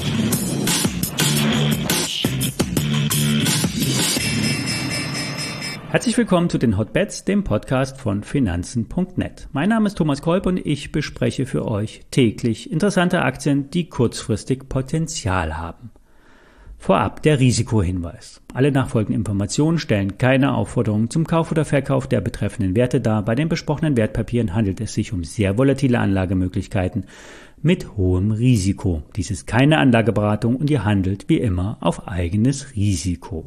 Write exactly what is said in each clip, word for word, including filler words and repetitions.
Herzlich willkommen zu den Hotbets, dem Podcast von Finanzen Punkt net. Mein Name ist Thomas Kolb und ich bespreche für euch täglich interessante Aktien, die kurzfristig Potenzial haben. Vorab der Risikohinweis. Alle nachfolgenden Informationen stellen keine Aufforderung zum Kauf oder Verkauf der betreffenden Werte dar. Bei den besprochenen Wertpapieren handelt es sich um sehr volatile Anlagemöglichkeiten mit hohem Risiko. Dies ist keine Anlageberatung und ihr handelt wie immer auf eigenes Risiko.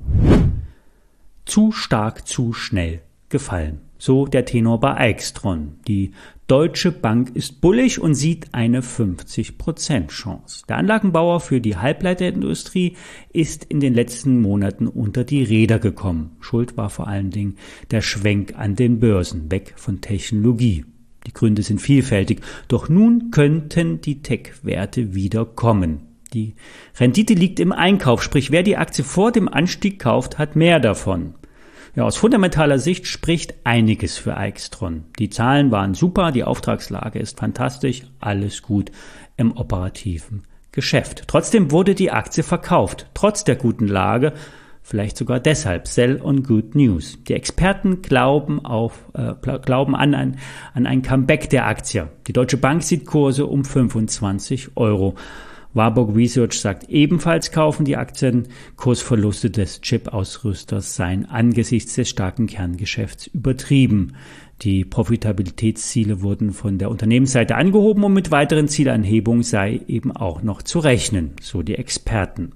Zu stark, zu schnell gefallen. So der Tenor bei Aixtron. Die Deutsche Bank ist bullig und sieht eine fünfzig Prozent Chance. Der Anlagenbauer für die Halbleiterindustrie ist in den letzten Monaten unter die Räder gekommen. Schuld war vor allen Dingen der Schwenk an den Börsen, weg von Technologie. Die Gründe sind vielfältig, doch nun könnten die Tech-Werte wieder kommen. Die Rendite liegt im Einkauf, sprich wer die Aktie vor dem Anstieg kauft, hat mehr davon. Ja, aus fundamentaler Sicht spricht einiges für Aixtron. Die Zahlen waren super, die Auftragslage ist fantastisch, alles gut im operativen Geschäft. Trotzdem wurde die Aktie verkauft, trotz der guten Lage, vielleicht sogar deshalb, Sell on Good News. Die Experten glauben, auf, äh, glauben an, ein, an ein Comeback der Aktie. Die Deutsche Bank sieht Kurse um fünfundzwanzig Euro. Warburg Research sagt ebenfalls, kaufen die Aktien. Kursverluste des Chip-Ausrüsters seien angesichts des starken Kerngeschäfts übertrieben. Die Profitabilitätsziele wurden von der Unternehmensseite angehoben und mit weiteren Zielanhebungen sei eben auch noch zu rechnen, so die Experten.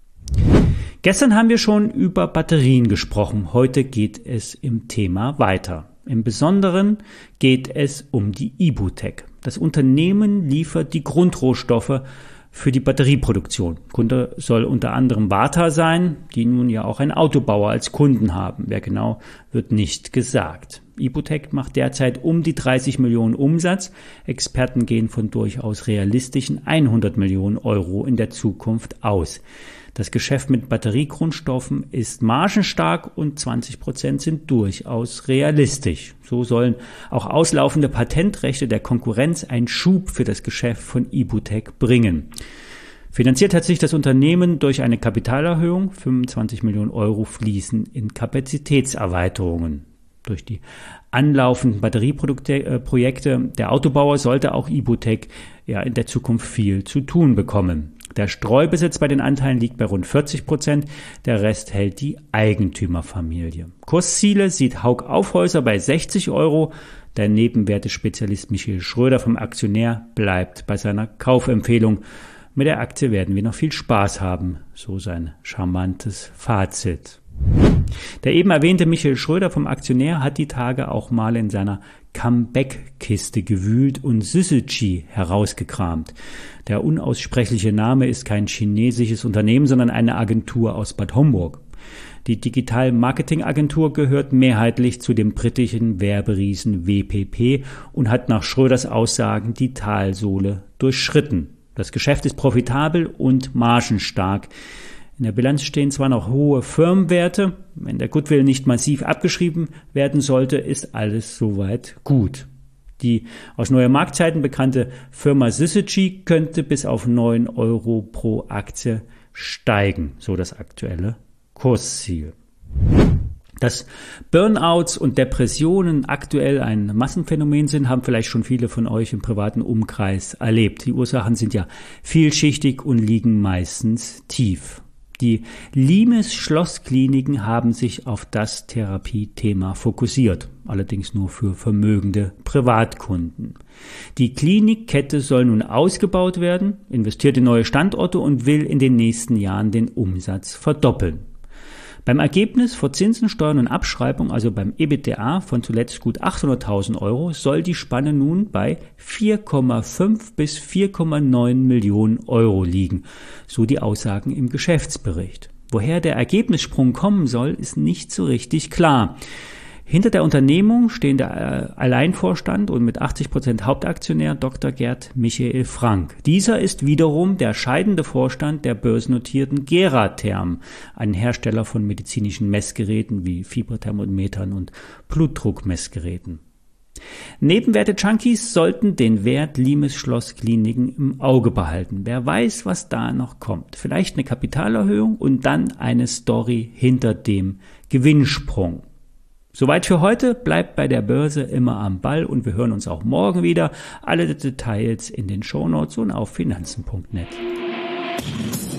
Gestern haben wir schon über Batterien gesprochen. Heute geht es im Thema weiter. Im Besonderen geht es um die Ibutec. Das Unternehmen liefert die Grundrohstoffe für die Batterieproduktion. Kunde soll unter anderem Varta sein, die nun ja auch einen Autobauer als Kunden haben. Wer genau, wird nicht gesagt. Ibutec macht derzeit um die dreißig Millionen Umsatz. Experten gehen von durchaus realistischen hundert Millionen Euro in der Zukunft aus. Das Geschäft mit Batteriegrundstoffen ist margenstark und zwanzig Prozent sind durchaus realistisch. So sollen auch auslaufende Patentrechte der Konkurrenz einen Schub für das Geschäft von Ibutec bringen. Finanziert hat sich das Unternehmen durch eine Kapitalerhöhung. fünfundzwanzig Millionen Euro fließen in Kapazitätserweiterungen. Durch die anlaufenden Batterieprojekte der Autobauer sollte auch Ibutec ja in der Zukunft viel zu tun bekommen. Der Streubesitz bei den Anteilen liegt bei rund vierzig Prozent, der Rest hält die Eigentümerfamilie. Kursziele sieht Hauck Aufhäuser bei sechzig Euro. Der Nebenwertespezialist Michael Schröder vom Aktionär bleibt bei seiner Kaufempfehlung. Mit der Aktie werden wir noch viel Spaß haben, so sein charmantes Fazit. Der eben erwähnte Michael Schröder vom Aktionär hat die Tage auch mal in seiner Comeback-Kiste gewühlt und Syzygy herausgekramt. Der unaussprechliche Name ist kein chinesisches Unternehmen, sondern eine Agentur aus Bad Homburg. Die Digital-Marketing-Agentur gehört mehrheitlich zu dem britischen Werberiesen W P P und hat nach Schröders Aussagen die Talsohle durchschritten. Das Geschäft ist profitabel und margenstark. In der Bilanz stehen zwar noch hohe Firmenwerte, wenn der Goodwill nicht massiv abgeschrieben werden sollte, ist alles soweit gut. Die aus Neue Marktzeiten bekannte Firma Syzygy könnte bis auf neun Euro pro Aktie steigen, so das aktuelle Kursziel. Dass Burnouts und Depressionen aktuell ein Massenphänomen sind, haben vielleicht schon viele von euch im privaten Umkreis erlebt. Die Ursachen sind ja vielschichtig und liegen meistens tief. Die Limes Schlosskliniken haben sich auf das Therapiethema fokussiert, allerdings nur für vermögende Privatkunden. Die Klinikkette soll nun ausgebaut werden, investiert in neue Standorte und will in den nächsten Jahren den Umsatz verdoppeln. Beim Ergebnis vor Zinsen, Steuern und Abschreibung, also beim EBITDA von zuletzt gut achthunderttausend Euro, soll die Spanne nun bei vier Komma fünf bis vier Komma neun Millionen Euro liegen, so die Aussagen im Geschäftsbericht. Woher der Ergebnissprung kommen soll, ist nicht so richtig klar. Hinter der Unternehmung stehen der Alleinvorstand und mit achtzig Prozent Hauptaktionär Doktor Gerd Michael Frank. Dieser ist wiederum der scheidende Vorstand der börsennotierten Geratherm, ein Hersteller von medizinischen Messgeräten wie Fieberthermometern und Blutdruckmessgeräten. Nebenwerte-Junkies sollten den Wert Limes Schloss Kliniken im Auge behalten. Wer weiß, was da noch kommt. Vielleicht eine Kapitalerhöhung und dann eine Story hinter dem Gewinnsprung. Soweit für heute. Bleibt bei der Börse immer am Ball und wir hören uns auch morgen wieder. Alle Details in den Shownotes und auf finanzen punkt net.